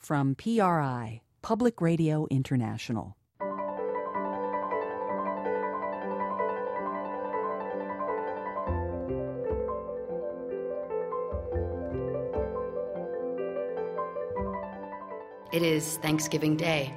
from PRI, Public Radio International. It is Thanksgiving Day.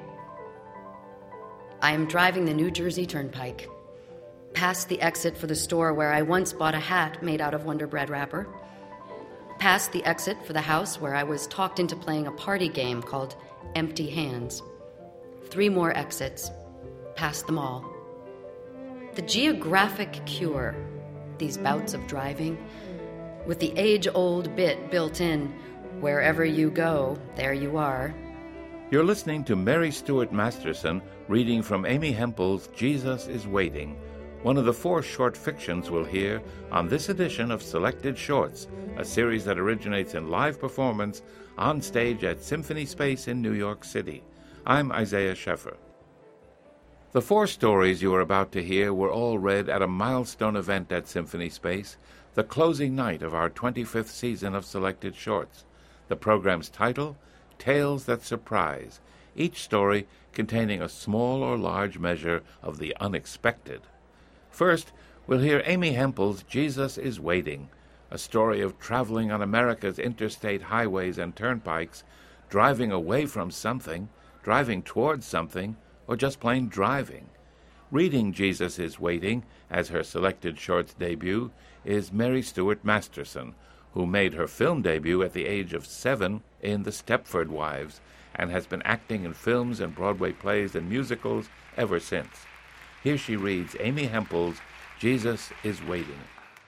I am driving the New Jersey Turnpike, past the exit for the store where I once bought a hat made out of Wonder Bread wrapper, past the exit for the house where I was talked into playing a party game called Empty Hands. 3 more exits, past them all. The geographic cure, these bouts of driving, with the age-old bit built in, wherever you go, there you are. You're listening to Mary Stuart Masterson reading from Amy Hempel's Jesus is Waiting, one of the 4 short fictions we'll hear on this edition of Selected Shorts, a series that originates in live performance on stage at Symphony Space in New York City. I'm Isaiah Scheffer. The 4 stories you are about to hear were all read at a milestone event at Symphony Space, the closing night of our 25th season of Selected Shorts. The program's title, Tales That Surprise, each story containing a small or large measure of the unexpected. First, we'll hear Amy Hempel's Jesus is Waiting, a story of traveling on America's interstate highways and turnpikes, driving away from something, driving towards something, or just plain driving. Reading Jesus is Waiting as her Selected Shorts debut is Mary Stuart Masterson, who made her film debut at the age of 7 in The Stepford Wives and has been acting in films and Broadway plays and musicals ever since. Here she reads Amy Hempel's Jesus is Waiting.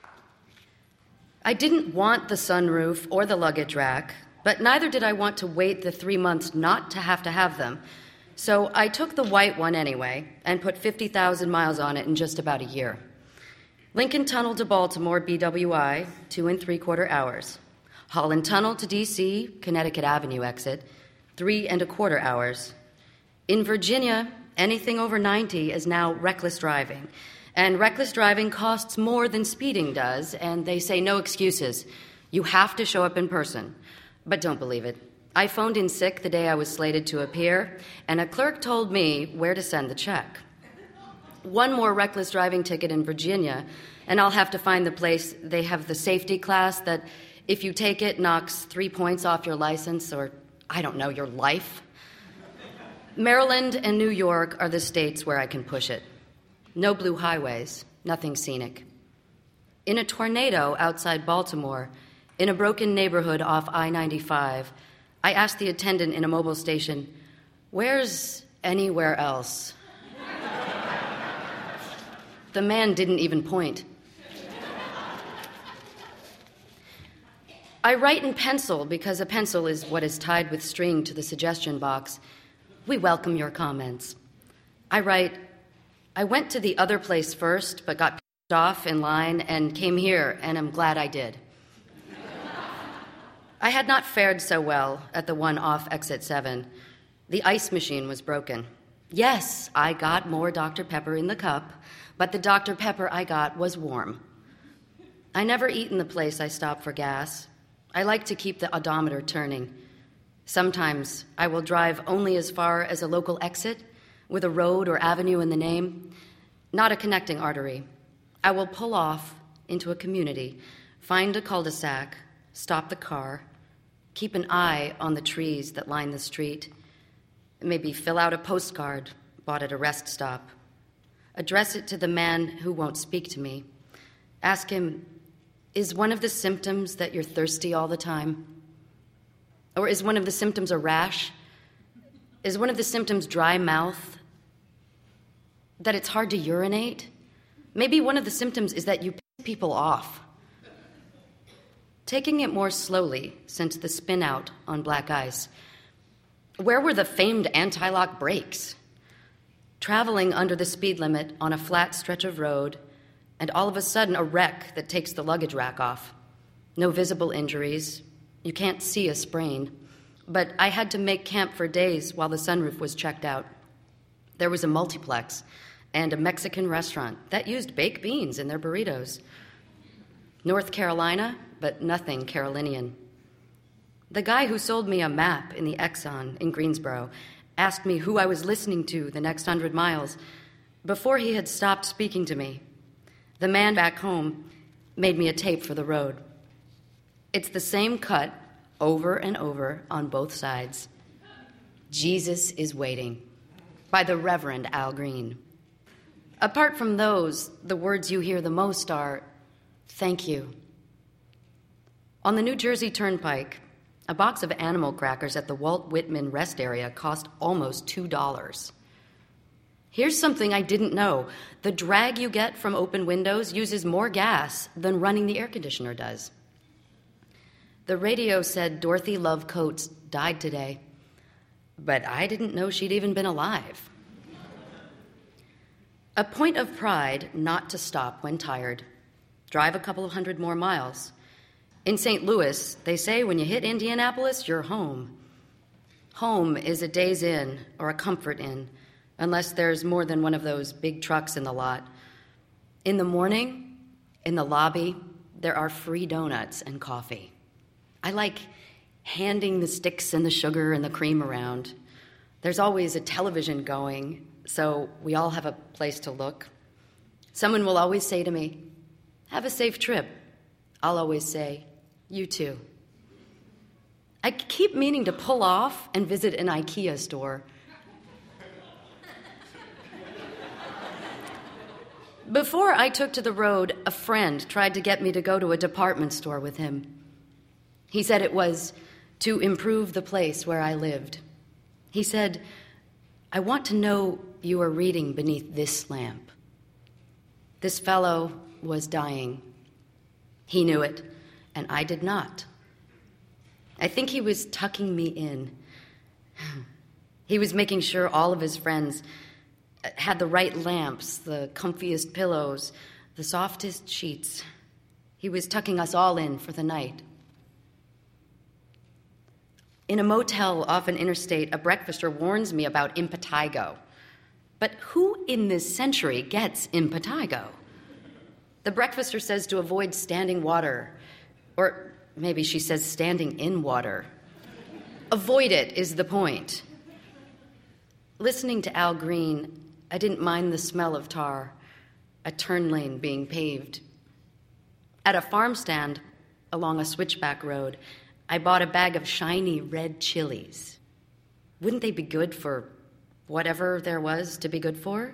I didn't want the sunroof or the luggage rack, but neither did I want to wait the 3 months not to have them. So I took the white one anyway and put 50,000 miles on it in just about a year. Lincoln Tunnel to Baltimore, BWI, 2 3/4 hours. Holland Tunnel to D.C., Connecticut Avenue exit, 3 1/4 hours. In Virginia, anything over 90 is now reckless driving. And reckless driving costs more than speeding does, and they say no excuses. You have to show up in person. But don't believe it. I phoned in sick the day I was slated to appear, and a clerk told me where to send the check. 1 more reckless driving ticket in Virginia, and I'll have to find the place they have the safety class that, if you take it, knocks 3 points off your license or, I don't know, your life. Maryland and New York are the states where I can push it. No blue highways, nothing scenic. In a tornado outside Baltimore, in a broken neighborhood off I-95, I asked the attendant in a mobile station, "Where's anywhere else?" The man didn't even point. I write in pencil because a pencil is what is tied with string to the suggestion box. We welcome your comments. I write, I went to the other place first, but got pissed off in line and came here, and I'm glad I did. I had not fared so well at the one off exit 7. The ice machine was broken. Yes, I got more Dr. Pepper in the cup, but the Dr. Pepper I got was warm. I never eat in the place I stop for gas. I like to keep the odometer turning. Sometimes I will drive only as far as a local exit with a road or avenue in the name, not a connecting artery. I will pull off into a community, find a cul-de-sac, stop the car, keep an eye on the trees that line the street, maybe fill out a postcard bought at a rest stop, address it to the man who won't speak to me, ask him, is one of the symptoms that you're thirsty all the time? Or is one of the symptoms a rash? Is one of the symptoms dry mouth? That it's hard to urinate? Maybe one of the symptoms is that you piss people off. Taking it more slowly since the spin out on black ice. Where were the famed anti-lock brakes? Traveling under the speed limit on a flat stretch of road, and all of a sudden a wreck that takes the luggage rack off. No visible injuries. You can't see a sprain. But I had to make camp for days while the sunroof was checked out. There was a multiplex and a Mexican restaurant that used baked beans in their burritos. North Carolina, but nothing Carolinian. The guy who sold me a map in the Exxon in Greensboro asked me who I was listening to the next 100 miles before he had stopped speaking to me. The man back home made me a tape for the road. It's the same cut over and over on both sides. Jesus is Waiting by the Reverend Al Green. Apart from those, the words you hear the most are, thank you. On the New Jersey Turnpike, a box of animal crackers at the Walt Whitman rest area cost almost $2. Here's something I didn't know. The drag you get from open windows uses more gas than running the air conditioner does. The radio said Dorothy Love Coates died today, but I didn't know she'd even been alive. A point of pride not to stop when tired. Drive a couple of hundred more miles. In St. Louis, they say when you hit Indianapolis, you're home. Home is a Days Inn or a Comfort Inn, unless there's more than one of those big trucks in the lot. In the morning, in the lobby, there are free donuts and coffee. I like handing the sticks and the sugar and the cream around. There's always a television going, so we all have a place to look. Someone will always say to me, have a safe trip. I'll always say, you too. I keep meaning to pull off and visit an IKEA store. Before I took to the road, a friend tried to get me to go to a department store with him. He said it was to improve the place where I lived. He said, I want to know you are reading beneath this lamp. This fellow was dying. He knew it, and I did not. I think he was tucking me in. He was making sure all of his friends had the right lamps, the comfiest pillows, the softest sheets. He was tucking us all in for the night. In a motel off an interstate, a breakfaster warns me about impetigo. But who in this century gets impetigo? The breakfaster says to avoid standing water, or maybe she says standing in water. Avoid it is the point. Listening to Al Green, I didn't mind the smell of tar, a turn lane being paved. At a farm stand along a switchback road, I bought a bag of shiny red chilies. Wouldn't they be good for whatever there was to be good for?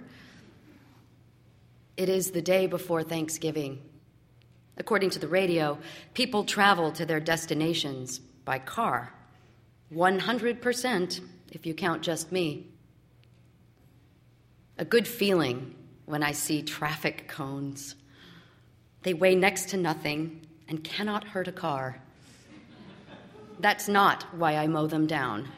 It is the day before Thanksgiving. According to the radio, people travel to their destinations by car. 100%, if you count just me. A good feeling when I see traffic cones. They weigh next to nothing and cannot hurt a car. That's not why I mow them down.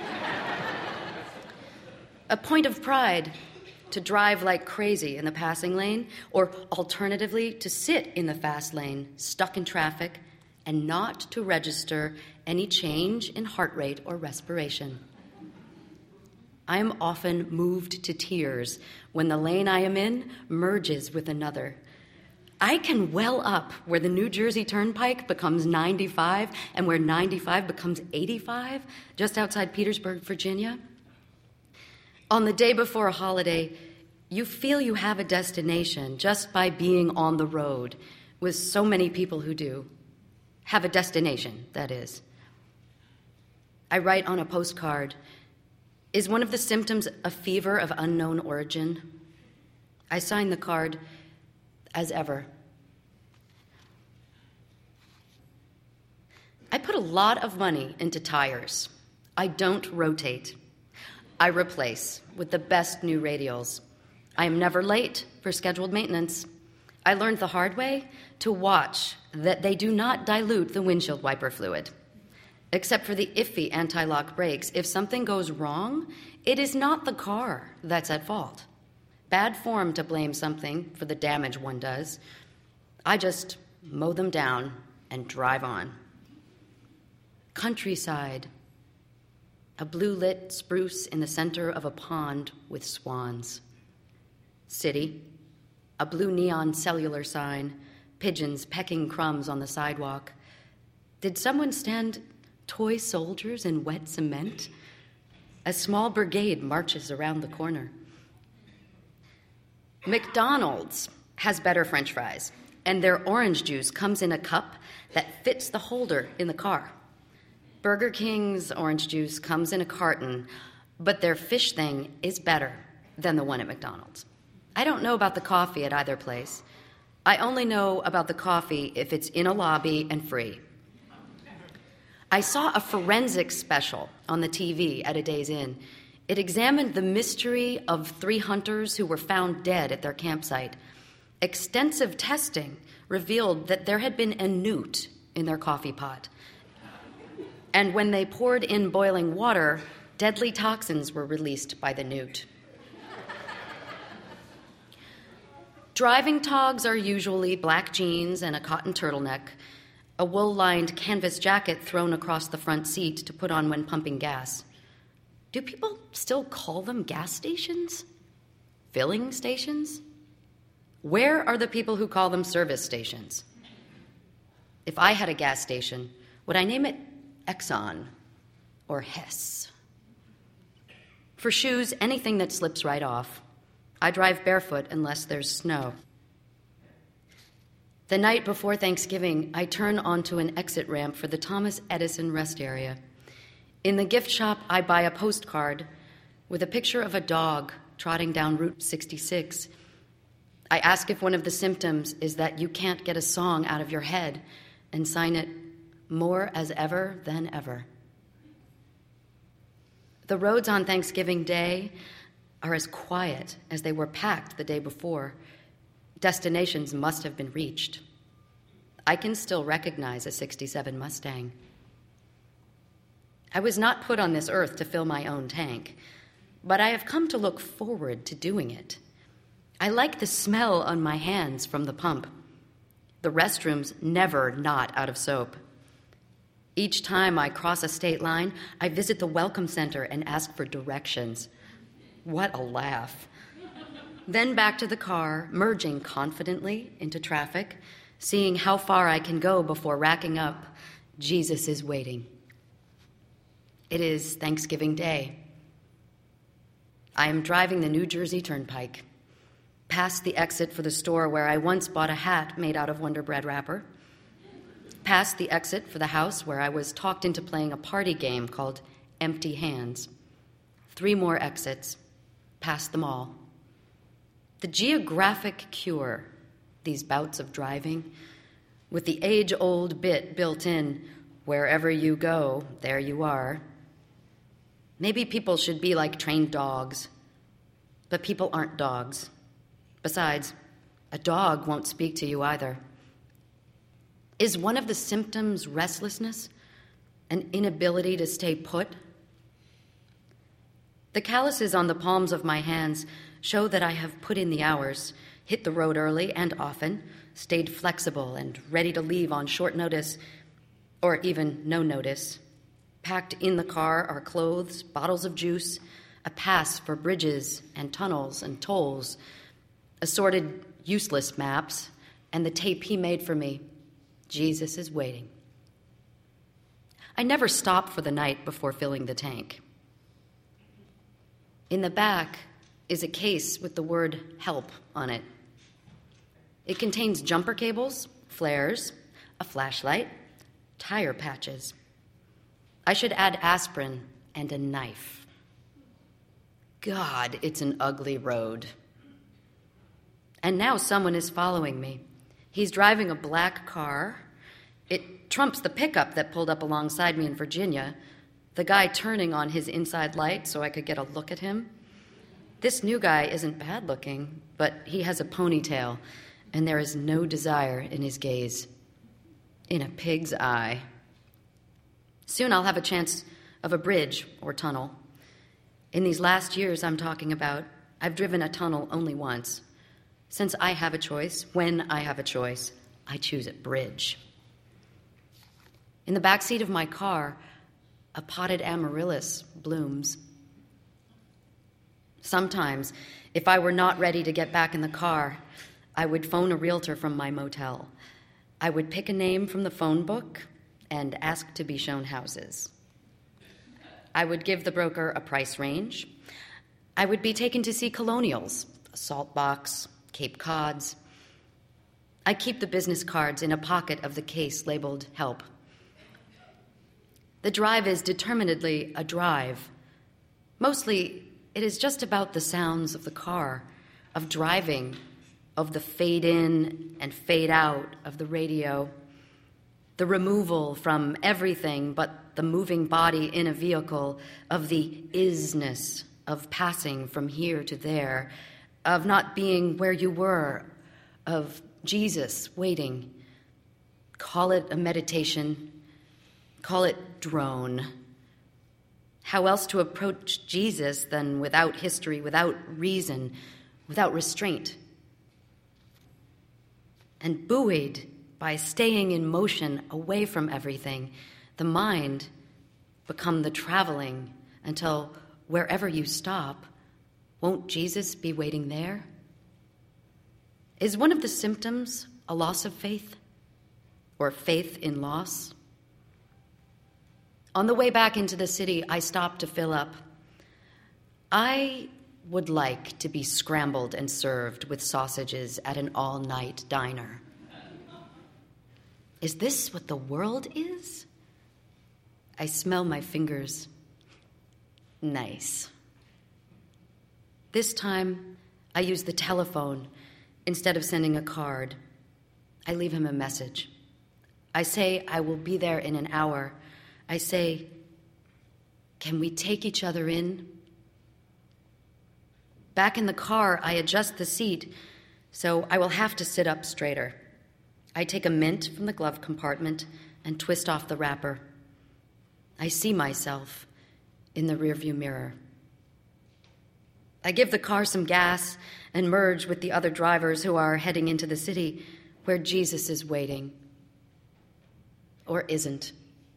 A point of pride to drive like crazy in the passing lane, or alternatively, to sit in the fast lane, stuck in traffic, and not to register any change in heart rate or respiration. I am often moved to tears when the lane I am in merges with another. I can well up where the New Jersey Turnpike becomes 95 and where 95 becomes 85, just outside Petersburg, Virginia. On the day before a holiday, you feel you have a destination just by being on the road with so many people who do. Have a destination, that is. I write on a postcard, is one of the symptoms a fever of unknown origin? I sign the card, as ever. I put a lot of money into tires. I don't rotate. I replace with the best new radials. I am never late for scheduled maintenance. I learned the hard way to watch that they do not dilute the windshield wiper fluid. Except for the iffy anti-lock brakes, if something goes wrong, it is not the car that's at fault. Bad form to blame something for the damage one does. I just mow them down and drive on. Countryside. A blue-lit spruce in the center of a pond with swans. City. A blue neon cellular sign. Pigeons pecking crumbs on the sidewalk. Did someone stand toy soldiers in wet cement. A small brigade marches around the corner. McDonald's has better French fries, and their orange juice comes in a cup that fits the holder in the car. Burger King's orange juice comes in a carton, but their fish thing is better than the one at McDonald's. I don't know about the coffee at either place. I only know about the coffee if it's in a lobby and free. I saw a forensics special on the TV at a Days Inn. It examined the mystery of 3 hunters who were found dead at their campsite. Extensive testing revealed that there had been a newt in their coffee pot. And when they poured in boiling water, deadly toxins were released by the newt. Driving togs are usually black jeans and a cotton turtleneck, a wool-lined canvas jacket thrown across the front seat to put on when pumping gas. Do people still call them gas stations? Filling stations? Where are the people who call them service stations? If I had a gas station, would I name it Exxon or Hess? For shoes, anything that slips right off. I drive barefoot unless there's snow. The night before Thanksgiving, I turn onto an exit ramp for the Thomas Edison rest area. In the gift shop, I buy a postcard with a picture of a dog trotting down Route 66. I ask if one of the symptoms is that you can't get a song out of your head, and sign it, "More as ever than ever." The roads on Thanksgiving Day are as quiet as they were packed the day before. Destinations must have been reached. I can still recognize a '67 Mustang. I was not put on this earth to fill my own tank, but I have come to look forward to doing it. I like the smell on my hands from the pump. The restrooms never not out of soap. Each time I cross a state line, I visit the Welcome Center and ask for directions. What a laugh. Then back to the car, merging confidently into traffic, seeing how far I can go before racking up. Jesus is waiting. It is Thanksgiving Day. I am driving the New Jersey Turnpike, past the exit for the store where I once bought a hat made out of Wonder Bread wrapper, past the exit for the house where I was talked into playing a party game called Empty Hands. 3 more exits, past them all. The geographic cure, these bouts of driving, with the age-old bit built in, wherever you go, there you are. Maybe people should be like trained dogs, but people aren't dogs. Besides, a dog won't speak to you either. Is one of the symptoms restlessness, an inability to stay put? The calluses on the palms of my hands show that I have put in the hours, hit the road early and often, stayed flexible and ready to leave on short notice, or even no notice. Packed in the car are clothes, bottles of juice, a pass for bridges and tunnels and tolls, assorted useless maps, and the tape he made for me, Jesus is waiting. I never stop for the night before filling the tank. In the back is a case with the word help on it. It contains jumper cables, flares, a flashlight, tire patches. I should add aspirin and a knife. God, it's an ugly road. And now someone is following me. He's driving a black car. It trumps the pickup that pulled up alongside me in Virginia, the guy turning on his inside light so I could get a look at him. This new guy isn't bad looking, but he has a ponytail, and there is no desire in his gaze. In a pig's eye. Soon I'll have a chance of a bridge or tunnel. In these last years I'm talking about, I've driven a tunnel only once. Since I have a choice, when I have a choice, I choose a bridge. In the back seat of my car, a potted amaryllis blooms. Sometimes, if I were not ready to get back in the car, I would phone a realtor from my motel. I would pick a name from the phone book and ask to be shown houses. I would give the broker a price range. I would be taken to see colonials, a salt box, Cape Cods. I keep the business cards in a pocket of the case labeled help. The drive is determinedly a drive. Mostly, it is just about the sounds of the car, of driving, of the fade in and fade out of the radio, the removal from everything but the moving body in a vehicle, of the isness of passing from here to there, of not being where you were, of Jesus waiting. Call it a meditation, call it drone. How else to approach Jesus than without history, without reason, without restraint? And buoyed by staying in motion away from everything, the mind become the traveling until wherever you stop, won't Jesus be waiting there? Is one of the symptoms a loss of faith, or faith in loss? On the way back into the city, I stopped to fill up. I would like to be scrambled and served with sausages at an all-night diner. Is this what the world is? I smell my fingers. Nice. This time, I use the telephone instead of sending a card. I leave him a message. I say I will be there in an hour. I say, can we take each other in? Back in the car, I adjust the seat, so I will have to sit up straighter. I take a mint from the glove compartment and twist off the wrapper. I see myself in the rearview mirror. I give the car some gas and merge with the other drivers who are heading into the city where Jesus is waiting. Or isn't.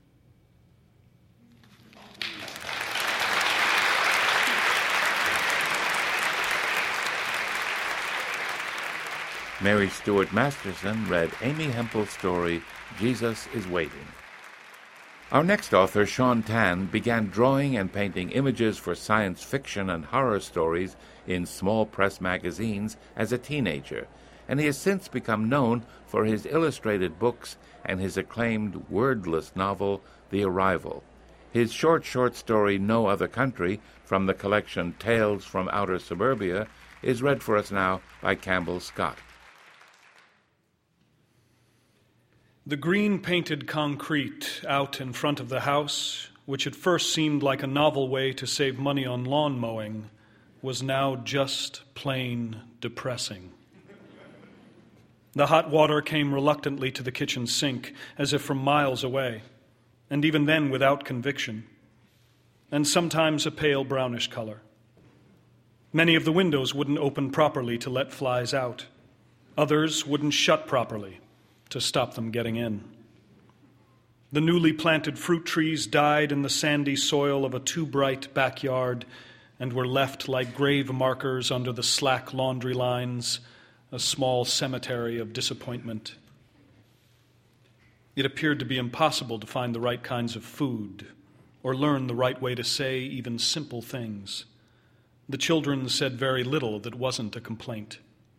Mary Stuart Masterson read Amy Hempel's story, Jesus is Waiting. Our next author, Sean Tan, began drawing and painting images for science fiction and horror stories in small press magazines as a teenager, and he has since become known for his illustrated books and his acclaimed wordless novel, The Arrival. His short story, No Other Country, from the collection Tales from Outer Suburbia, is read for us now by Campbell Scott. The green-painted concrete out in front of the house, which at first seemed like a novel way to save money on lawn mowing, was now just plain depressing. The hot water came reluctantly to the kitchen sink, as if from miles away, and even then without conviction, and sometimes a pale brownish color. Many of the windows wouldn't open properly to let flies out. Others wouldn't shut properly to stop them getting in. The newly planted fruit trees died in the sandy soil of a too-bright backyard and were left like grave markers under the slack laundry lines, a small cemetery of disappointment. It appeared to be impossible to find the right kinds of food or learn the right way to say even simple things. The children said very little that wasn't a complaint.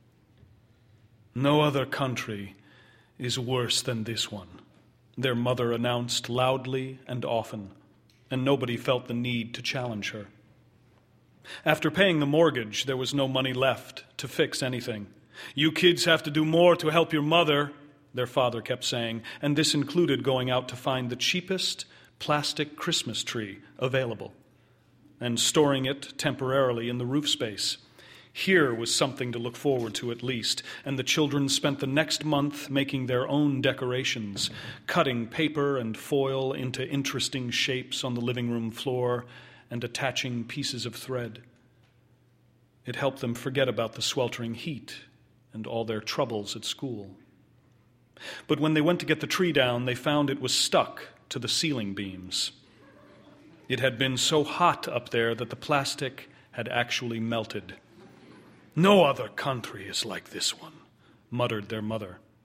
No other country is worse than this one, their mother announced loudly and often, and nobody felt the need to challenge her. After paying the mortgage, there was no money left to fix anything. You kids have to do more to help your mother, their father kept saying, and this included going out to find the cheapest plastic Christmas tree available and storing it temporarily in the roof space. Here was something to look forward to at least, and the children spent the next month making their own decorations, cutting paper and foil into interesting shapes on the living room floor and attaching pieces of thread. It helped them forget about the sweltering heat and all their troubles at school. But when they went to get the tree down, they found it was stuck to the ceiling beams. It had been so hot up there that the plastic had actually melted. No other country is like this one, muttered their mother.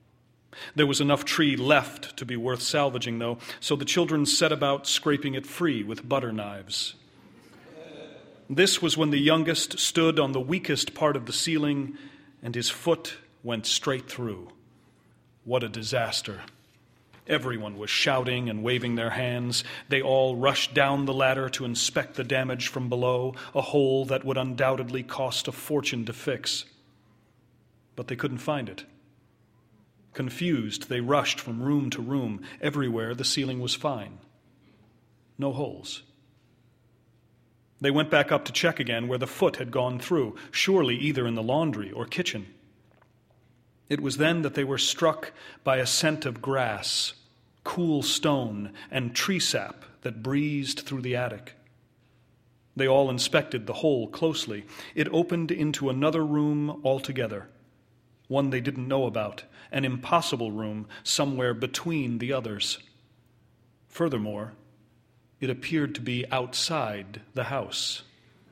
There was enough tree left to be worth salvaging, though, so the children set about scraping it free with butter knives. This was when the youngest stood on the weakest part of the ceiling, and his foot went straight through. What a disaster. Everyone was shouting and waving their hands. They all rushed down the ladder to inspect the damage from below, a hole that would undoubtedly cost a fortune to fix. But they couldn't find it. Confused, they rushed from room to room. Everywhere the ceiling was fine. No holes. They went back up to check again where the foot had gone through, surely either in the laundry or kitchen. It was then that they were struck by a scent of grass, cool stone, and tree sap that breezed through the attic. They all inspected the hole closely. It opened into another room altogether, one they didn't know about, an impossible room somewhere between the others. Furthermore, it appeared to be outside the house.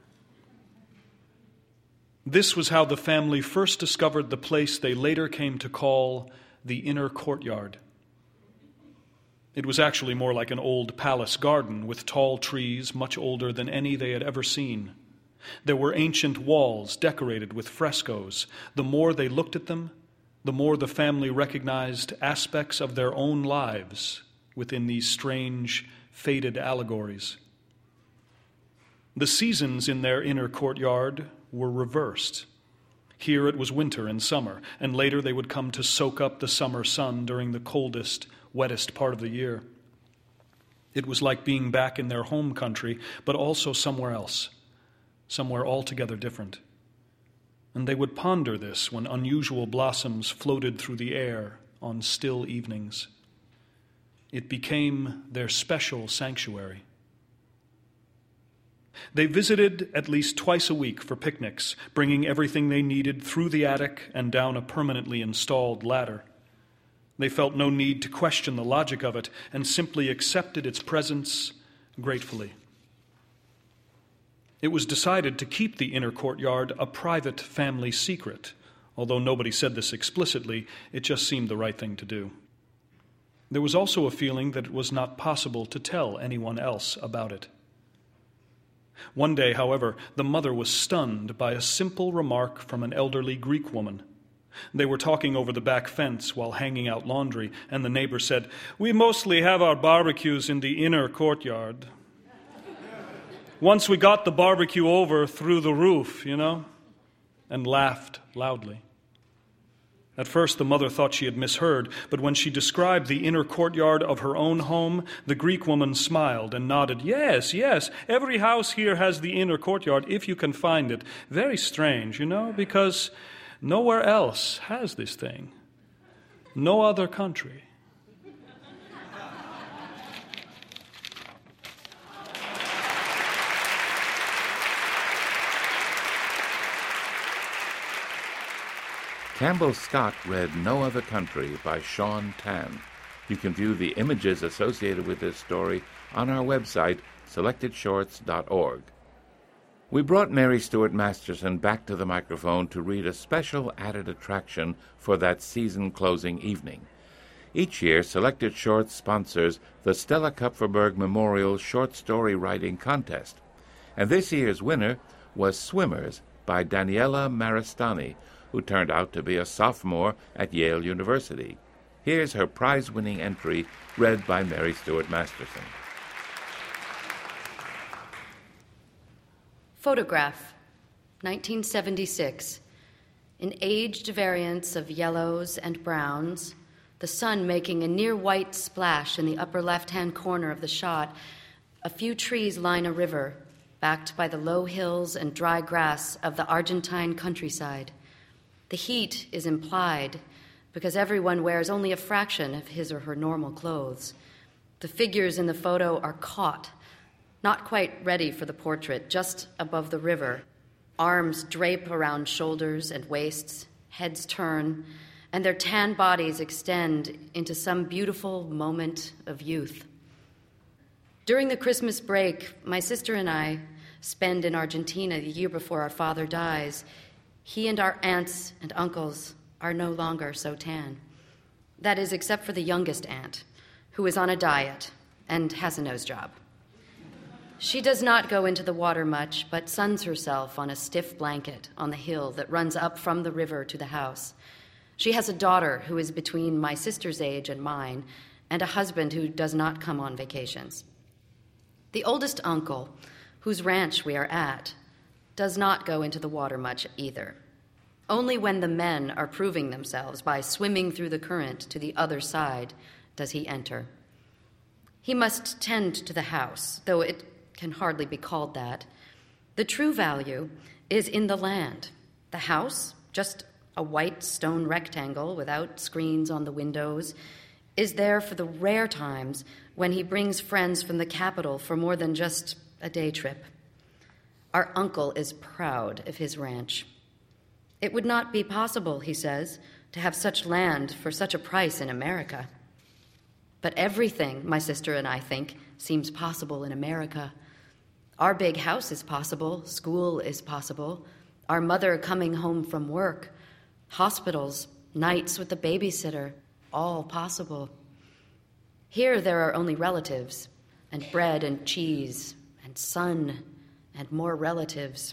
This was how the family first discovered the place they later came to call the inner courtyard. It was actually more like an old palace garden with tall trees much older than any they had ever seen. There were ancient walls decorated with frescoes. The more they looked at them, the more the family recognized aspects of their own lives within these strange, faded allegories. The seasons in their inner courtyard were reversed. Here it was winter and summer, and later they would come to soak up the summer sun during the coldest, wettest part of the year. It was like being back in their home country, but also somewhere else, somewhere altogether different. And they would ponder this when unusual blossoms floated through the air on still evenings. It became their special sanctuary. They visited at least twice a week for picnics, bringing everything they needed through the attic and down a permanently installed ladder. They felt no need to question the logic of it and simply accepted its presence gratefully. It was decided to keep the inner courtyard a private family secret. Although nobody said this explicitly, it just seemed the right thing to do. There was also a feeling that it was not possible to tell anyone else about it. One day, however, the mother was stunned by a simple remark from an elderly Greek woman. They were talking over the back fence while hanging out laundry, and the neighbor said, "We mostly have our barbecues in the inner courtyard. Once we got the barbecue over through the roof, and laughed loudly. At first, the mother thought she had misheard, but when she described the inner courtyard of her own home, the Greek woman smiled and nodded. Yes, every house here has the inner courtyard, if you can find it. Very strange, because nowhere else has this thing. No other country." Campbell Scott read No Other Country by Sean Tan. You can view the images associated with this story on our website, selectedshorts.org. We brought Mary Stuart Masterson back to the microphone to read a special added attraction for that season-closing evening. Each year, Selected Shorts sponsors the Stella Kupferberg Memorial Short Story Writing Contest. And this year's winner was Swimmers by Daniela Maristani, who turned out to be a sophomore at Yale University. Here's her prize-winning entry, read by Mary Stuart Masterson. Photograph, 1976. In aged variants of yellows and browns, the sun making a near-white splash in the upper left-hand corner of the shot, a few trees line a river, backed by the low hills and dry grass of the Argentine countryside. The heat is implied because everyone wears only a fraction of his or her normal clothes. The figures in the photo are caught, not quite ready for the portrait, just above the river. Arms drape around shoulders and waists, heads turn, and their tan bodies extend into some beautiful moment of youth. During the Christmas break, my sister and I spend in Argentina the year before our father dies. He and our aunts and uncles are no longer so tan. That is, except for the youngest aunt, who is on a diet and has a nose job. She does not go into the water much, but suns herself on a stiff blanket on the hill that runs up from the river to the house. She has a daughter who is between my sister's age and mine, and a husband who does not come on vacations. The oldest uncle, whose ranch we are at, does not go into the water much either. Only when the men are proving themselves by swimming through the current to the other side does he enter. He must tend to the house, though it can hardly be called that. The true value is in the land. The house, just a white stone rectangle without screens on the windows, is there for the rare times when he brings friends from the capital for more than just a day trip. Our uncle is proud of his ranch. It would not be possible, he says, to have such land for such a price in America. But everything, my sister and I think, seems possible in America. Our big house is possible, school is possible, our mother coming home from work, hospitals, nights with the babysitter, all possible. Here there are only relatives, and bread and cheese, and sun, and more relatives.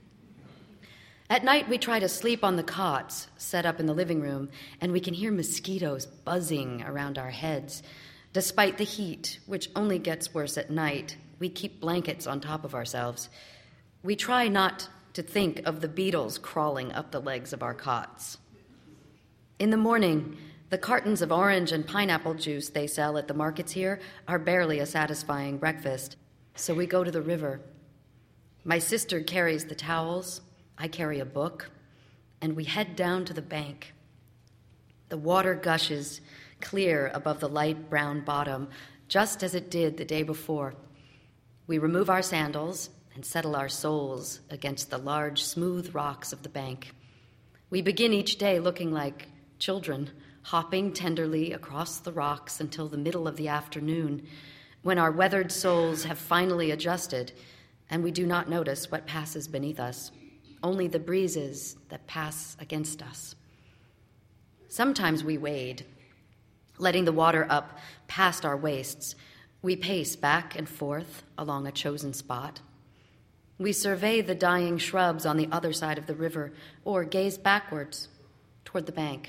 At night we try to sleep on the cots set up in the living room, and we can hear mosquitoes buzzing around our heads. Despite the heat, which only gets worse at night, we keep blankets on top of ourselves. We try not to think of the beetles crawling up the legs of our cots. In the morning, the cartons of orange and pineapple juice they sell at the markets here are barely a satisfying breakfast, so we go to the river. My sister carries the towels, I carry a book, and we head down to the bank. The water gushes clear above the light brown bottom, just as it did the day before. We remove our sandals and settle our soles against the large, smooth rocks of the bank. We begin each day looking like children, hopping tenderly across the rocks until the middle of the afternoon, when our weathered soles have finally adjusted and we do not notice what passes beneath us, only the breezes that pass against us. Sometimes we wade, letting the water up past our waists. We pace back and forth along a chosen spot. We survey the dying shrubs on the other side of the river or gaze backwards toward the bank.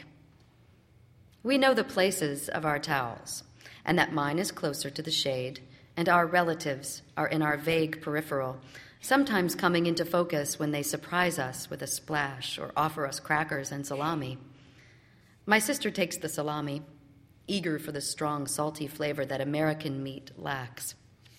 We know the places of our towels, and that mine is closer to the shade, and our relatives are in our vague peripheral, sometimes coming into focus when they surprise us with a splash or offer us crackers and salami. My sister takes the salami, eager for the strong, salty flavor that American meat lacks.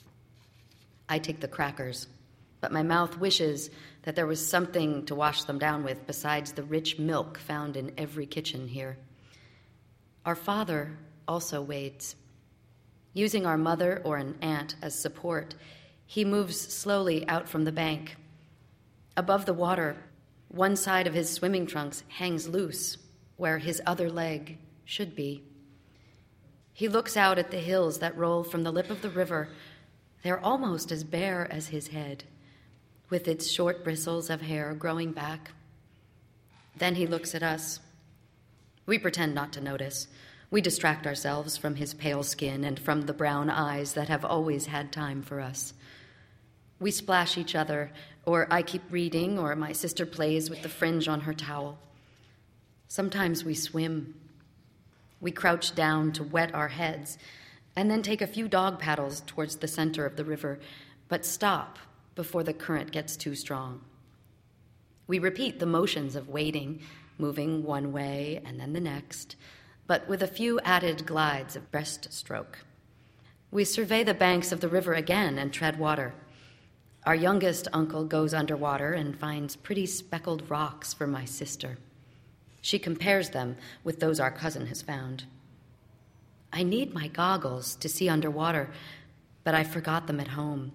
I take the crackers, but my mouth wishes that there was something to wash them down with besides the rich milk found in every kitchen here. Our father also wades. Using our mother or an aunt as support, he moves slowly out from the bank. Above the water, one side of his swimming trunks hangs loose, where his other leg should be. He looks out at the hills that roll from the lip of the river. They're almost as bare as his head, with its short bristles of hair growing back. Then he looks at us. We pretend not to notice. We distract ourselves from his pale skin and from the brown eyes that have always had time for us. We splash each other, or I keep reading, or my sister plays with the fringe on her towel. Sometimes we swim. We crouch down to wet our heads, and then take a few dog paddles towards the center of the river, but stop before the current gets too strong. We repeat the motions of wading, moving one way and then the next, but with a few added glides of breaststroke. We survey the banks of the river again and tread water. Our youngest uncle goes underwater and finds pretty speckled rocks for my sister. She compares them with those our cousin has found. I need my goggles to see underwater, but I forgot them at home.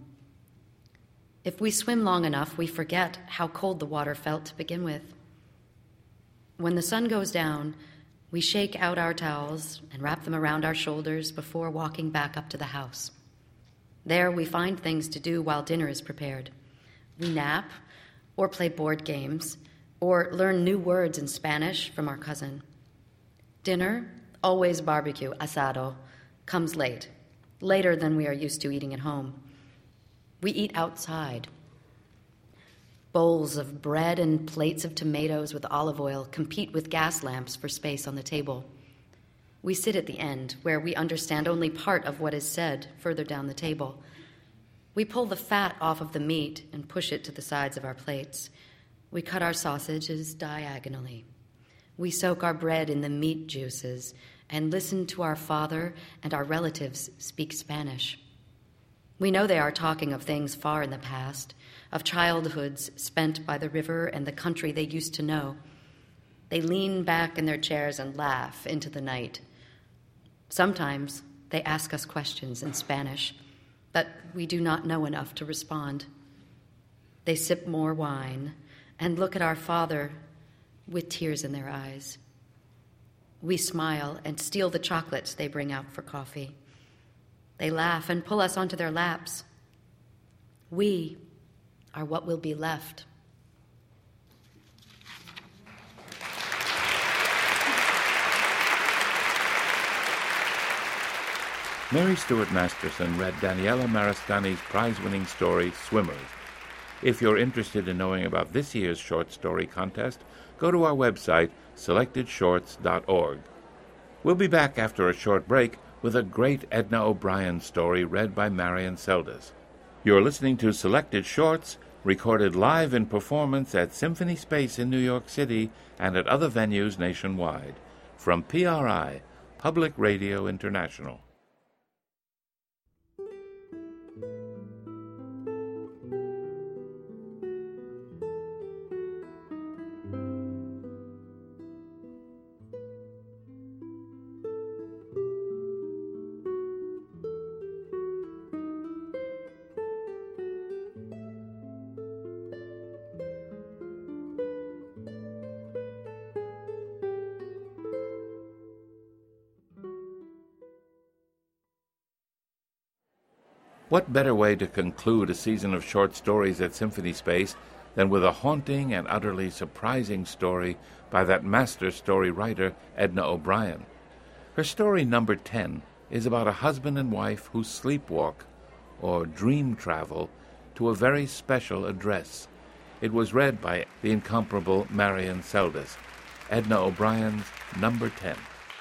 If we swim long enough, we forget how cold the water felt to begin with. When the sun goes down, we shake out our towels and wrap them around our shoulders before walking back up to the house. There we find things to do while dinner is prepared. We nap, or play board games, or learn new words in Spanish from our cousin. Dinner always barbecue, asado, comes late, later than we are used to eating at home. We eat outside. Bowls of bread and plates of tomatoes with olive oil compete with gas lamps for space on the table. We sit at the end, where we understand only part of what is said further down the table. We pull the fat off of the meat and push it to the sides of our plates. We cut our sausages diagonally. We soak our bread in the meat juices and listen to our father and our relatives speak Spanish. We know they are talking of things far in the past, of childhoods spent by the river and the country they used to know. They lean back in their chairs and laugh into the night. Sometimes they ask us questions in Spanish, but we do not know enough to respond. They sip more wine and look at our father with tears in their eyes. We smile and steal the chocolates they bring out for coffee. They laugh and pull us onto their laps. We are what will be left. Mary Stuart Masterson read Daniela Marascani's prize-winning story, Swimmers. If you're interested in knowing about this year's short story contest, go to our website, selectedshorts.org. We'll be back after a short break with a great Edna O'Brien story read by Marion Seldes. You're listening to Selected Shorts, recorded live in performance at Symphony Space in New York City and at other venues nationwide. From PRI, Public Radio International. What better way to conclude a season of short stories at Symphony Space than with a haunting and utterly surprising story by that master story writer, Edna O'Brien. Her story, number 10, is about a husband and wife who sleepwalk, or dream travel, to a very special address. It was read by the incomparable Marion Seldes. Edna O'Brien's number 10.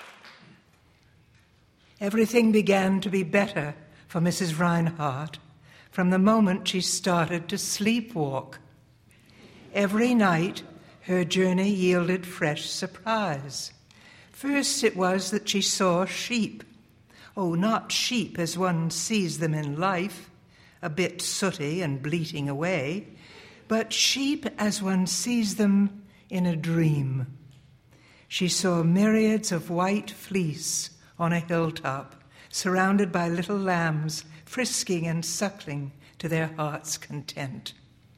Everything began to be better for Mrs. Reinhardt from the moment she started to sleepwalk. Every night, her journey yielded fresh surprise. First, it was that she saw sheep. Oh, not sheep as one sees them in life, a bit sooty and bleating away, but sheep as one sees them in a dream. She saw myriads of white fleece on a hilltop, surrounded by little lambs frisking and suckling to their heart's content.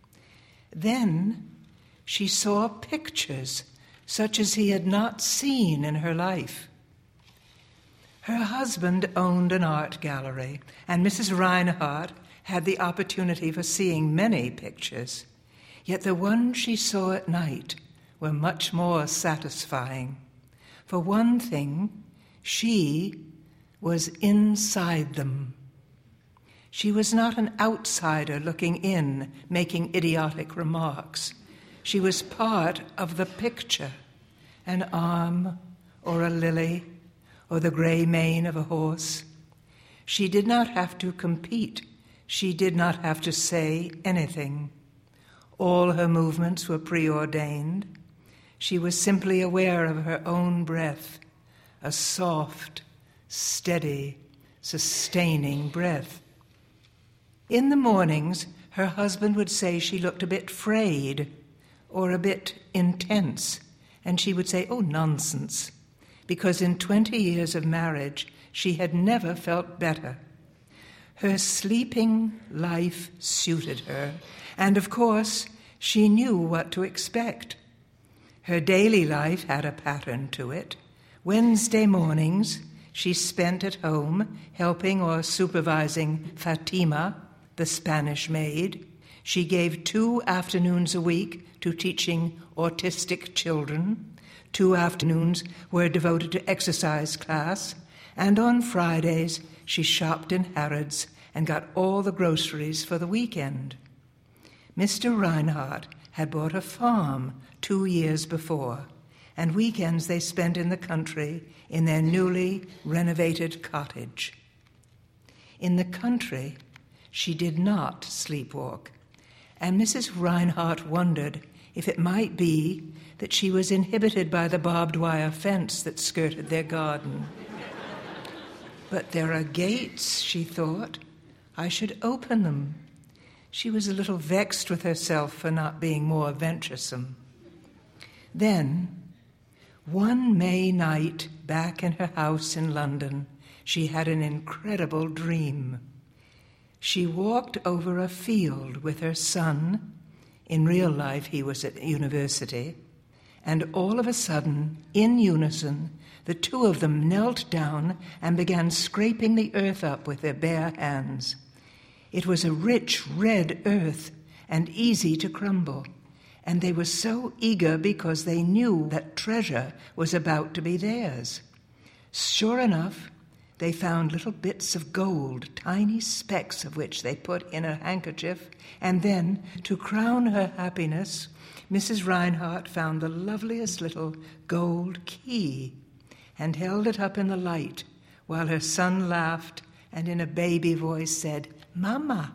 Then she saw pictures such as he had not seen in her life. Her husband owned an art gallery, and Mrs. Reinhardt had the opportunity for seeing many pictures, yet the ones she saw at night were much more satisfying. For one thing, she was inside them. She was not an outsider looking in, making idiotic remarks. She was part of the picture, an arm or a lily or the gray mane of a horse. She did not have to compete. She did not have to say anything. All her movements were preordained. She was simply aware of her own breath, a soft, steady, sustaining breath. In the mornings, her husband would say she looked a bit frayed or a bit intense, and she would say, "Oh, nonsense," because in 20 years of marriage, she had never felt better. Her sleeping life suited her, and of course, she knew what to expect. Her daily life had a pattern to it. Wednesday mornings, she spent at home helping or supervising Fatima, the Spanish maid. She gave 2 afternoons a week to teaching autistic children, 2 afternoons were devoted to exercise class, and on Fridays she shopped in Harrods and got all the groceries for the weekend. Mr. Reinhardt had bought a farm 2 years before, and weekends they spent in the country in their newly renovated cottage. In the country, she did not sleepwalk, and Mrs. Reinhardt wondered if it might be that she was inhibited by the barbed wire fence that skirted their garden. But there are gates, she thought. I should open them. She was a little vexed with herself for not being more venturesome. Then, one May night back in her house in London, she had an incredible dream. She walked over a field with her son. In real life, he was at university. And all of a sudden, in unison, the two of them knelt down and began scraping the earth up with their bare hands. It was a rich red earth and easy to crumble, and they were so eager because they knew that treasure was about to be theirs. Sure enough, they found little bits of gold, tiny specks of which they put in a handkerchief, and then, to crown her happiness, Mrs. Reinhardt found the loveliest little gold key and held it up in the light while her son laughed and in a baby voice said, "Mama."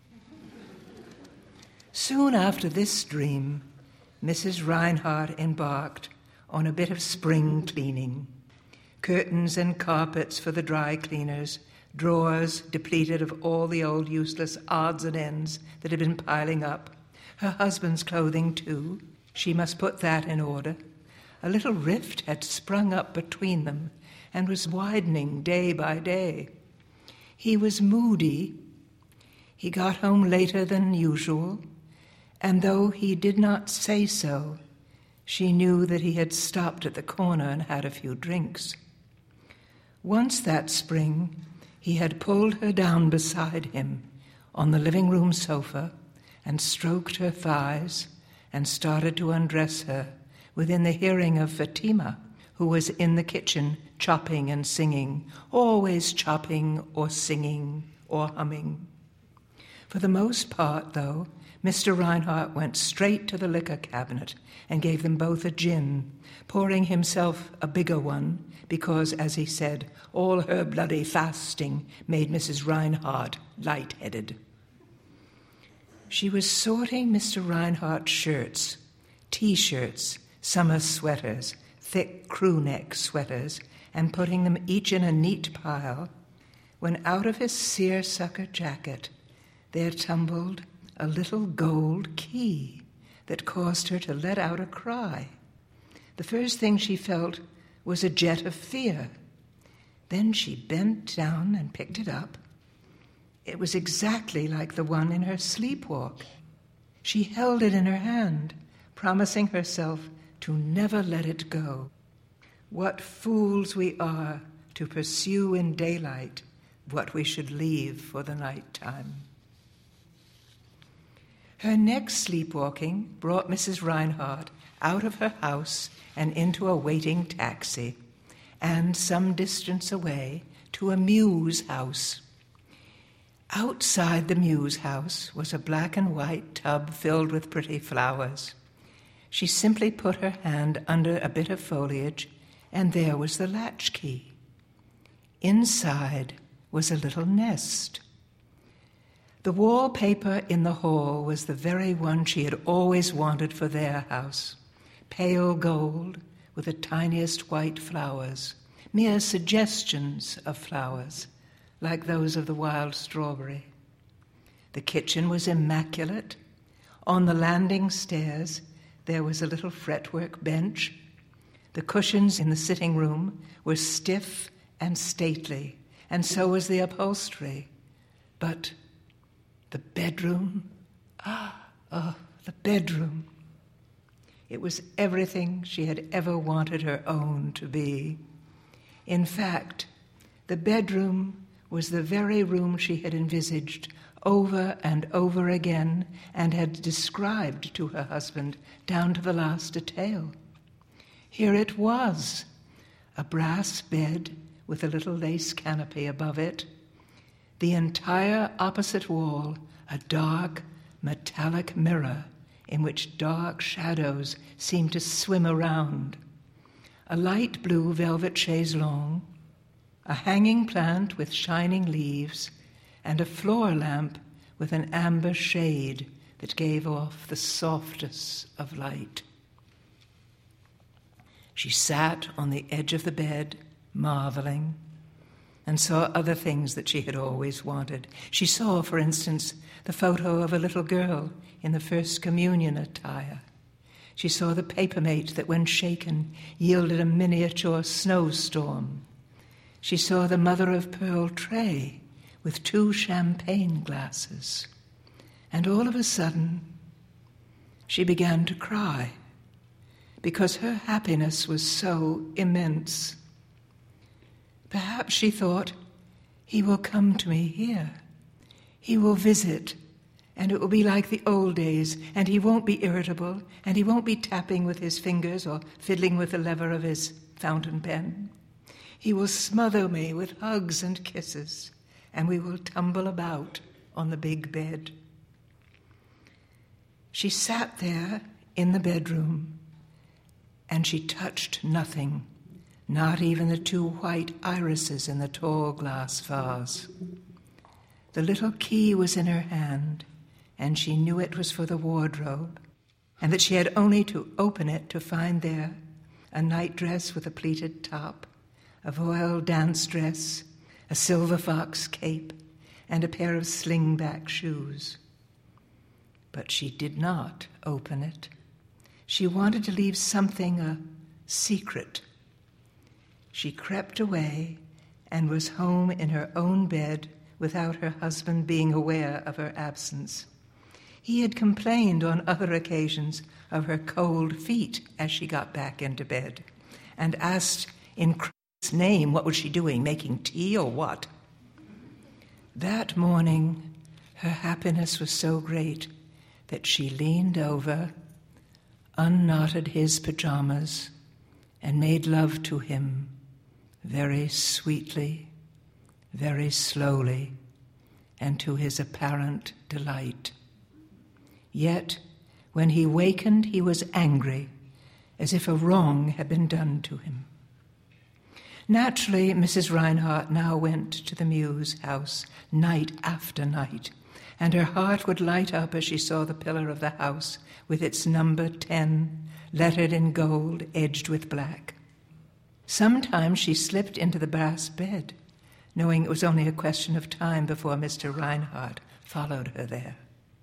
Soon after this dream, Mrs. Reinhardt embarked on a bit of spring cleaning. Curtains and carpets for the dry cleaners, drawers depleted of all the old useless odds and ends that had been piling up. Her husband's clothing, too. She must put that in order. A little rift had sprung up between them and was widening day by day. He was moody. He got home later than usual, and though he did not say so, she knew that he had stopped at the corner and had a few drinks. Once that spring, he had pulled her down beside him on the living room sofa and stroked her thighs and started to undress her within the hearing of Fatima, who was in the kitchen chopping and singing, always chopping or singing or humming. For the most part, though, Mr. Reinhardt went straight to the liquor cabinet and gave them both a gin, pouring himself a bigger one because, as he said, all her bloody fasting made Mrs. Reinhardt light-headed. She was sorting Mr. Reinhardt's shirts, T-shirts, summer sweaters, thick crew-neck sweaters, and putting them each in a neat pile, when out of his seersucker jacket there tumbled a little gold key that caused her to let out a cry. The first thing she felt was a jet of fear. Then she bent down and picked it up. It was exactly like the one in her sleepwalk. She held it in her hand, promising herself to never let it go. What fools we are to pursue in daylight what we should leave for the night time. Her next sleepwalking brought Mrs. Reinhardt out of her house and into a waiting taxi, and some distance away to a Mews house. Outside the Mews house was a black and white tub filled with pretty flowers. She simply put her hand under a bit of foliage, and there was the latchkey. Inside was a little nest. The wallpaper in the hall was the very one she had always wanted for their house, pale gold with the tiniest white flowers, mere suggestions of flowers, like those of the wild strawberry. The kitchen was immaculate. On the landing stairs there was a little fretwork bench. The cushions in the sitting room were stiff and stately, and so was the upholstery. But the bedroom, the bedroom. It was everything she had ever wanted her own to be. In fact, the bedroom was the very room she had envisaged over and over again and had described to her husband down to the last detail. Here it was, a brass bed with a little lace canopy above it. The entire opposite wall, a dark, metallic mirror in which dark shadows seemed to swim around. A light blue velvet chaise longue, a hanging plant with shining leaves, and a floor lamp with an amber shade that gave off the softest of light. She sat on the edge of the bed, marveling, and saw other things that she had always wanted. She saw, for instance, the photo of a little girl in the First Communion attire. She saw the papermate that, when shaken, yielded a miniature snowstorm. She saw the mother-of-pearl tray with 2 champagne glasses. And all of a sudden, she began to cry because her happiness was so immense. Perhaps she thought, he will come to me here. He will visit, and it will be like the old days, and he won't be irritable, and he won't be tapping with his fingers or fiddling with the lever of his fountain pen. He will smother me with hugs and kisses, and we will tumble about on the big bed. She sat there in the bedroom, and she touched nothing, not even the 2 white irises in the tall glass vase. The little key was in her hand, and she knew it was for the wardrobe, and that she had only to open it to find there a nightdress with a pleated top, a voile dance dress, a silver fox cape, and a pair of sling-back shoes. But she did not open it. She wanted to leave something a secret. She crept away and was home in her own bed without her husband being aware of her absence. He had complained on other occasions of her cold feet as she got back into bed, and asked in Christ's name what was she doing, making tea or what? That morning, her happiness was so great that she leaned over, unknotted his pajamas, and made love to him very sweetly, very slowly, and to his apparent delight. Yet, when he wakened, he was angry, as if a wrong had been done to him. Naturally, Mrs. Reinhardt now went to the Mews house night after night, and her heart would light up as she saw the pillar of the house with its number 10 lettered in gold, edged with black. Sometimes she slipped into the brass bed, knowing it was only a question of time before Mr. Reinhardt followed her there.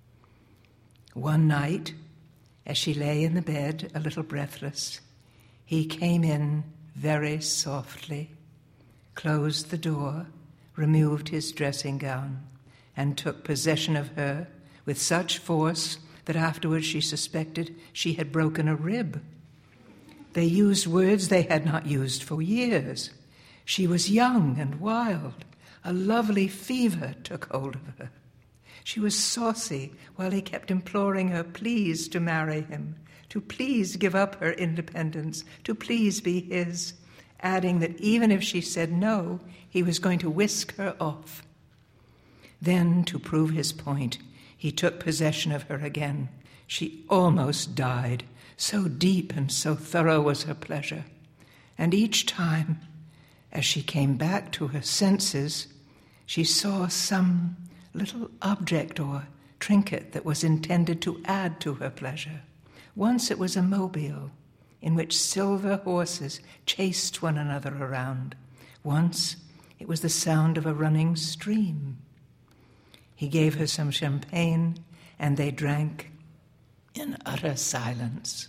One night, as she lay in the bed, a little breathless, he came in very softly, closed the door, removed his dressing gown, and took possession of her with such force that afterwards she suspected she had broken a rib. They used words they had not used for years. She was young and wild. A lovely fever took hold of her. She was saucy while he kept imploring her please to marry him, to please give up her independence, to please be his, adding that even if she said no, he was going to whisk her off. Then, to prove his point, he took possession of her again. She almost died. So deep and so thorough was her pleasure. And each time, as she came back to her senses, she saw some little object or trinket that was intended to add to her pleasure. Once it was a mobile in which silver horses chased one another around. Once it was the sound of a running stream. He gave her some champagne, and they drank in utter silence.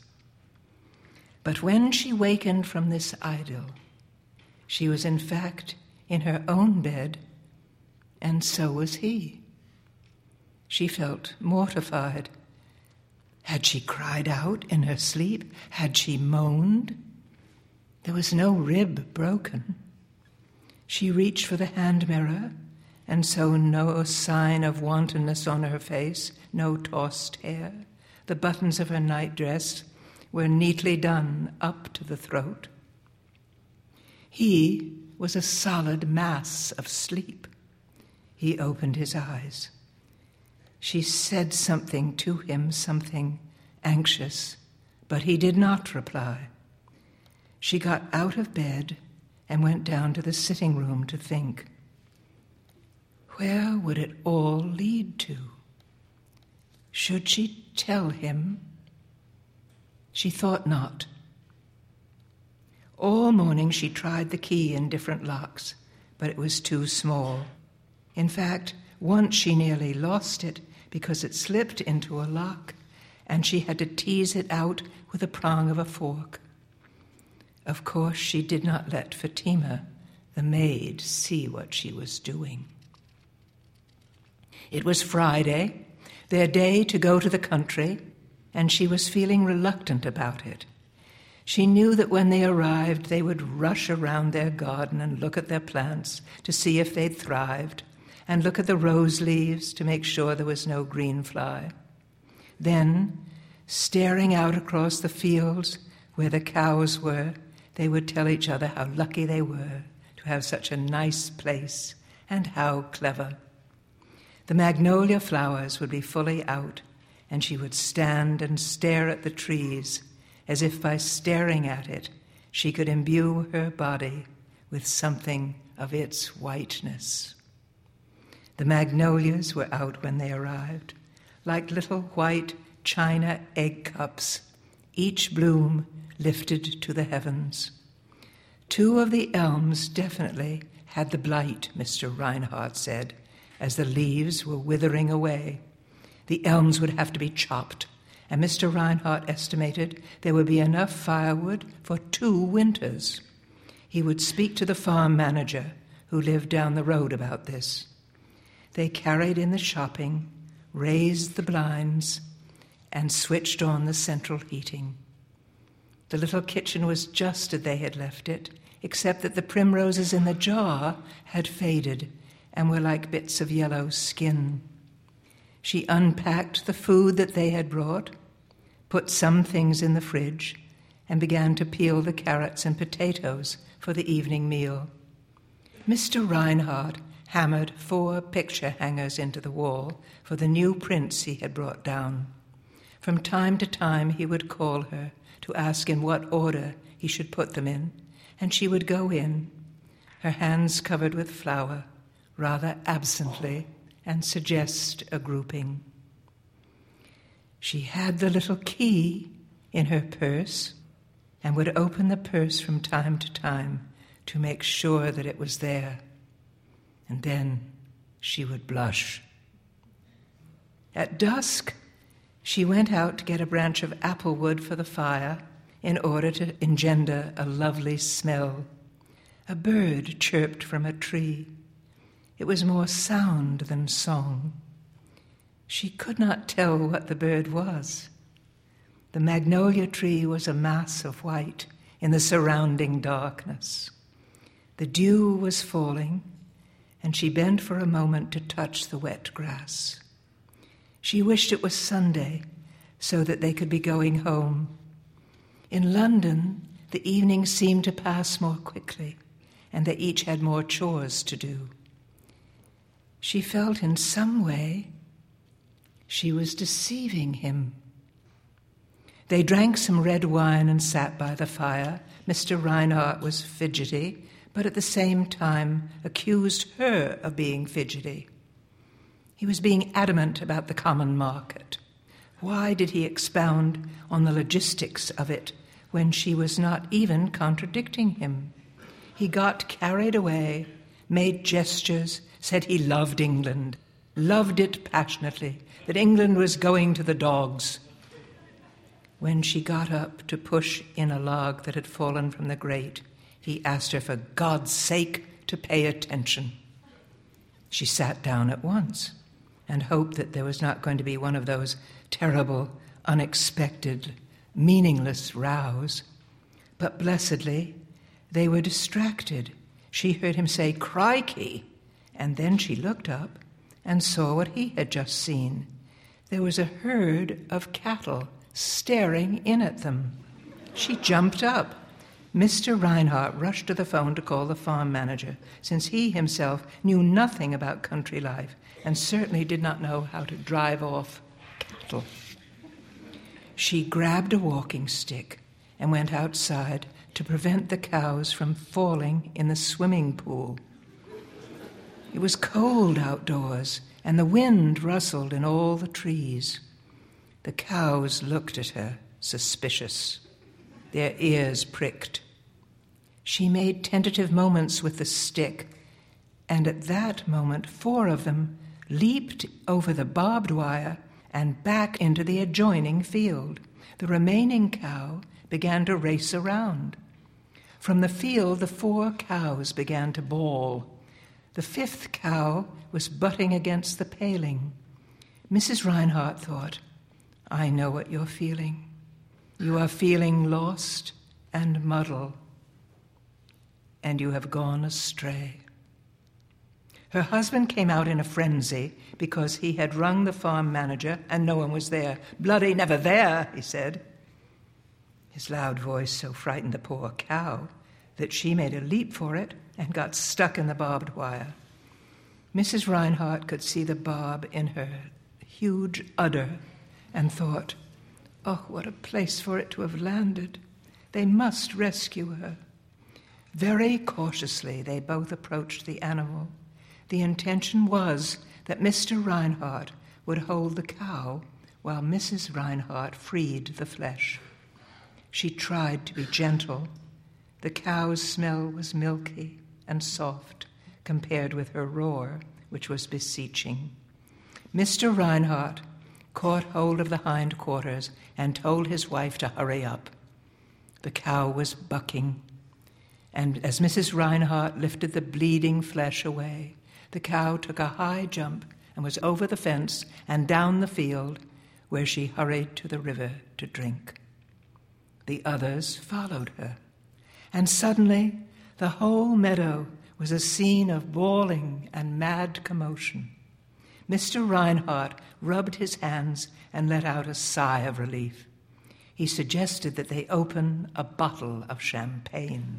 But when she wakened from this idyll, she was in fact in her own bed, and so was he. She felt mortified. Had she cried out in her sleep? Had she moaned? There was no rib broken. She reached for the hand mirror, and saw no sign of wantonness on her face, no tossed hair. The buttons of her nightdress were neatly done up to the throat. He was a solid mass of sleep. He opened his eyes. She said something to him, something anxious, but he did not reply. She got out of bed and went down to the sitting room to think. Where would it all lead to? Should she tell him? She thought not. All morning she tried the key in different locks, but it was too small. In fact, once she nearly lost it because it slipped into a lock, and she had to tease it out with the prong of a fork. Of course, she did not let Fatima, the maid, see what she was doing. It was Friday, their day to go to the country, and she was feeling reluctant about it. She knew that when they arrived, they would rush around their garden and look at their plants to see if they'd thrived, and look at the rose leaves to make sure there was no green fly. Then, staring out across the fields where the cows were, they would tell each other how lucky they were to have such a nice place and how clever. The magnolia flowers would be fully out, and she would stand and stare at the trees as if by staring at it she could imbue her body with something of its whiteness. The magnolias were out when they arrived, like little white china egg cups, each bloom lifted to the heavens. 2 of the elms definitely had the blight, Mr. Reinhardt said, as the leaves were withering away. The elms would have to be chopped, and Mr. Reinhardt estimated there would be enough firewood for 2 winters. He would speak to the farm manager, who lived down the road, about this. They carried in the shopping, raised the blinds, and switched on the central heating. The little kitchen was just as they had left it, except that the primroses in the jar had faded and were like bits of yellow skin. She unpacked the food that they had brought, put some things in the fridge, and began to peel the carrots and potatoes for the evening meal. Mr. Reinhardt hammered 4 picture hangers into the wall for the new prints he had brought down. From time to time he would call her to ask in what order he should put them in, and she would go in, her hands covered with flour, rather absently, and suggest a grouping. She had the little key in her purse and would open the purse from time to time to make sure that it was there. And then she would blush. At dusk, she went out to get a branch of apple wood for the fire in order to engender a lovely smell. A bird chirped from a tree. It was more sound than song. She could not tell what the bird was. The magnolia tree was a mass of white in the surrounding darkness. The dew was falling, and she bent for a moment to touch the wet grass. She wished it was Sunday so that they could be going home. In London, the evening seemed to pass more quickly, and they each had more chores to do. She felt in some way she was deceiving him. They drank some red wine and sat by the fire. Mr. Reinhardt was fidgety, but at the same time accused her of being fidgety. He was being adamant about the common market. Why did he expound on the logistics of it when she was not even contradicting him? He got carried away, made gestures, said he loved England, loved it passionately, that England was going to the dogs. When she got up to push in a log that had fallen from the grate, he asked her for God's sake to pay attention. She sat down at once and hoped that there was not going to be one of those terrible, unexpected, meaningless rows. But blessedly, they were distracted. She heard him say, "Crikey," and then she looked up and saw what he had just seen. There was a herd of cattle staring in at them. She jumped up. Mr. Reinhardt rushed to the phone to call the farm manager, since he himself knew nothing about country life and certainly did not know how to drive off cattle. She grabbed a walking stick and went outside to prevent the cows from falling in the swimming pool. It was cold outdoors, and the wind rustled in all the trees. The cows looked at her, suspicious. Their ears pricked. She made tentative movements with the stick, and at that moment 4 of them leaped over the barbed wire and back into the adjoining field. The remaining cow began to race around. From the field, the 4 cows began to bawl. The 5th cow was butting against the paling. Mrs. Reinhardt thought, I know what you're feeling. You are feeling lost and muddled, and you have gone astray. Her husband came out in a frenzy because he had rung the farm manager and no one was there. Bloody never there, he said. His loud voice so frightened the poor cow that she made a leap for it and got stuck in the barbed wire. Mrs. Reinhardt could see the barb in her huge udder and thought, oh, what a place for it to have landed. They must rescue her. Very cautiously, they both approached the animal. The intention was that Mr. Reinhardt would hold the cow while Mrs. Reinhardt freed the flesh. She tried to be gentle. The cow's smell was milky and soft compared with her roar, which was beseeching. Mr. Reinhardt caught hold of the hindquarters and told his wife to hurry up. The cow was bucking, and as Mrs. Reinhardt lifted the bleeding flesh away, the cow took a high jump and was over the fence and down the field, where she hurried to the river to drink. The others followed her, and suddenly the whole meadow was a scene of bawling and mad commotion. Mr. Reinhardt rubbed his hands and let out a sigh of relief. He suggested that they open a bottle of champagne.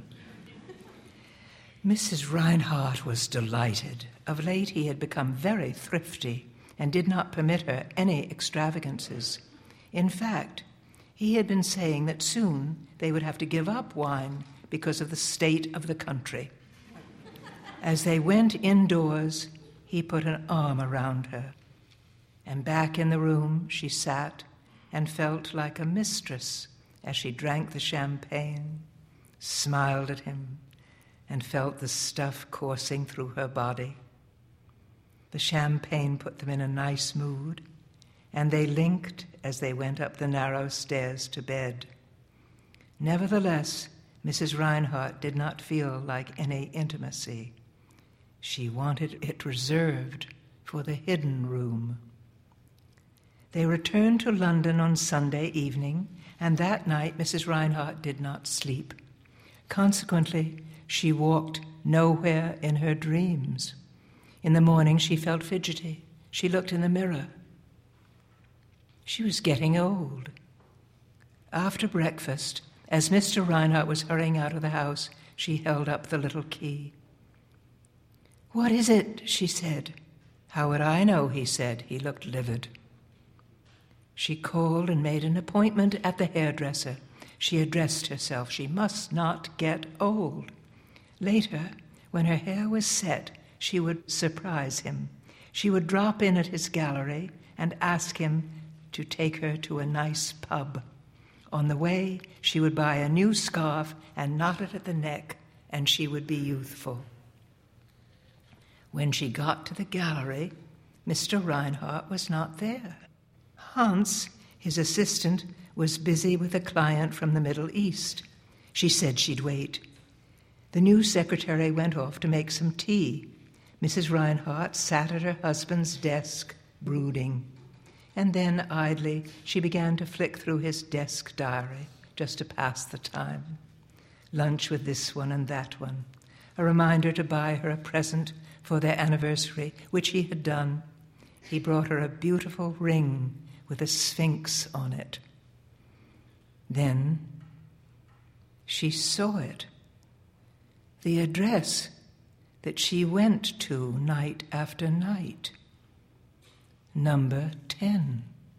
Mrs. Reinhardt was delighted. Of late he had become very thrifty and did not permit her any extravagances. In fact, he had been saying that soon they would have to give up wine because of the state of the country. As they went indoors, he put an arm around her, and back in the room she sat and felt like a mistress as she drank the champagne, smiled at him, and felt the stuff coursing through her body. The champagne put them in a nice mood, and they linked as they went up the narrow stairs to bed. Nevertheless, Mrs. Reinhardt did not feel like any intimacy. She wanted it reserved for the hidden room. They returned to London on Sunday evening, and that night Mrs. Reinhardt did not sleep. Consequently, she walked nowhere in her dreams. In the morning, she felt fidgety. She looked in the mirror. She was getting old. After breakfast, as Mr. Reinhardt was hurrying out of the house, she held up the little key. "What is it?" she said. "How would I know?" he said. He looked livid. She called and made an appointment at the hairdresser. She addressed herself. She must not get old. Later, when her hair was set, she would surprise him. She would drop in at his gallery and ask him to take her to a nice pub. On the way, she would buy a new scarf and knot it at the neck, and she would be youthful. When she got to the gallery, Mr. Reinhardt was not there. Hans, his assistant, was busy with a client from the Middle East. She said she'd wait. The new secretary went off to make some tea. Mrs. Reinhardt sat at her husband's desk, brooding. And then, idly, she began to flick through his desk diary, just to pass the time. Lunch with this one and that one. A reminder to buy her a present for their anniversary, which he had done. He brought her a beautiful ring with a sphinx on it. Then she saw it, the address that she went to night after night. Number 10.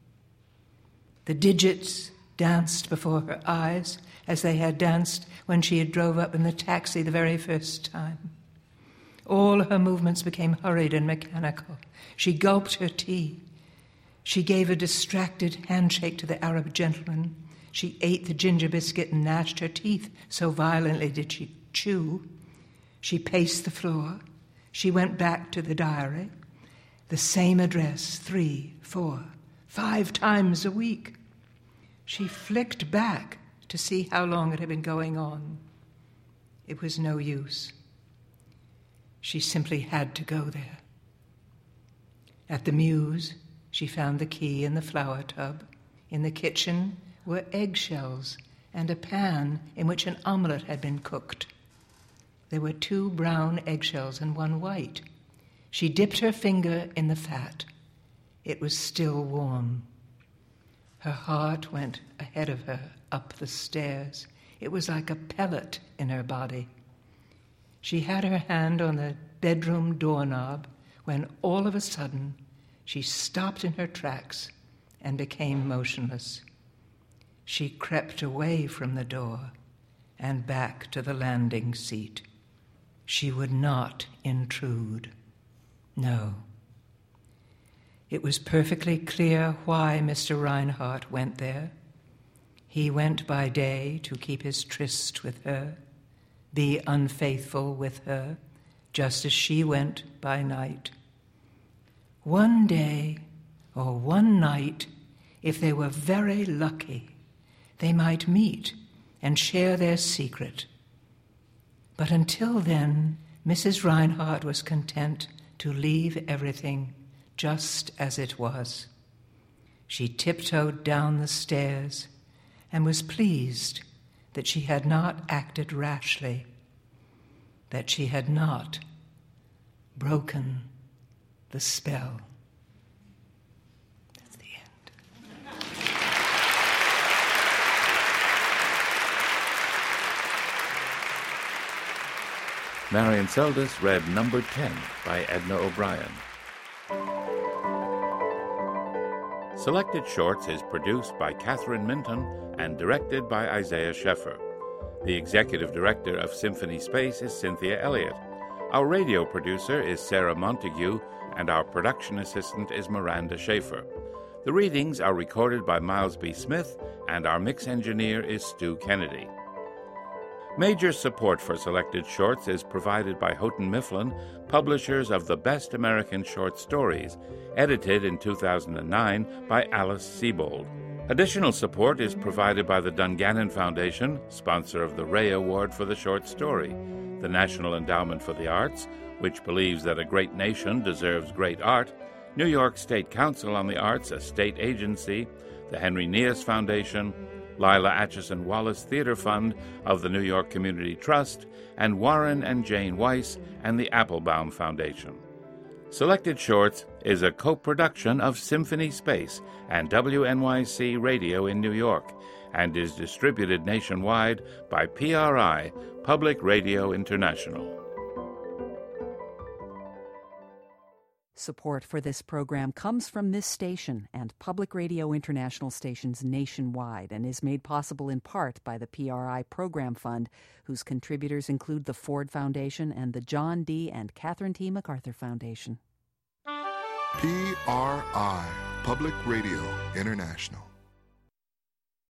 The digits danced before her eyes as they had danced when she had drove up in the taxi the very first time. All her movements became hurried and mechanical. She gulped her tea. She gave a distracted handshake to the Arab gentleman. She ate the ginger biscuit and gnashed her teeth, so violently did she chew. She paced the floor. She went back to the diary. The same address 3, 4, 5 times a week. She flicked back to see how long it had been going on. It was no use. She simply had to go there. At the Mews, she found the key in the flower tub. In the kitchen were eggshells and a pan in which an omelette had been cooked. There were 2 brown eggshells and 1 white. She dipped her finger in the fat. It was still warm. Her heart went ahead of her up the stairs. It was like a pellet in her body. She had her hand on the bedroom doorknob when all of a sudden she stopped in her tracks and became motionless. She crept away from the door and back to the landing seat. She would not intrude. No. It was perfectly clear why Mr. Reinhardt went there. He went by day to keep his tryst with her, be unfaithful with her, just as she went by night. One day or one night, if they were very lucky, they might meet and share their secret. But until then, Mrs. Reinhardt was content to leave everything just as it was. She tiptoed down the stairs and was pleased that she had not acted rashly, that she had not broken the spell. That's the end. Marion Seldes read Number 10 by Edna O'Brien. Selected Shorts is produced by Catherine Minton and directed by Isaiah Sheffer. The executive director of Symphony Space is Cynthia Elliott. Our radio producer is Sarah Montague, and our production assistant is Miranda Schaefer. The readings are recorded by Miles B. Smith, and our mix engineer is Stu Kennedy. Major support for Selected Shorts is provided by Houghton Mifflin, publishers of The Best American Short Stories, edited in 2009 by Alice Sebold. Additional support is provided by the Dungannon Foundation, sponsor of the Ray Award for the Short Story, the National Endowment for the Arts, which believes that a great nation deserves great art, New York State Council on the Arts, a state agency, the Henry Nias Foundation, Lila Atchison Wallace Theater Fund of the New York Community Trust, and Warren and Jane Weiss and the Applebaum Foundation. Selected Shorts is a co-production of Symphony Space and WNYC Radio in New York and is distributed nationwide by PRI, Public Radio International. Support for this program comes from this station and Public Radio International stations nationwide and is made possible in part by the PRI Program Fund, whose contributors include the Ford Foundation and the John D. and Catherine T. MacArthur Foundation. PRI, Public Radio International.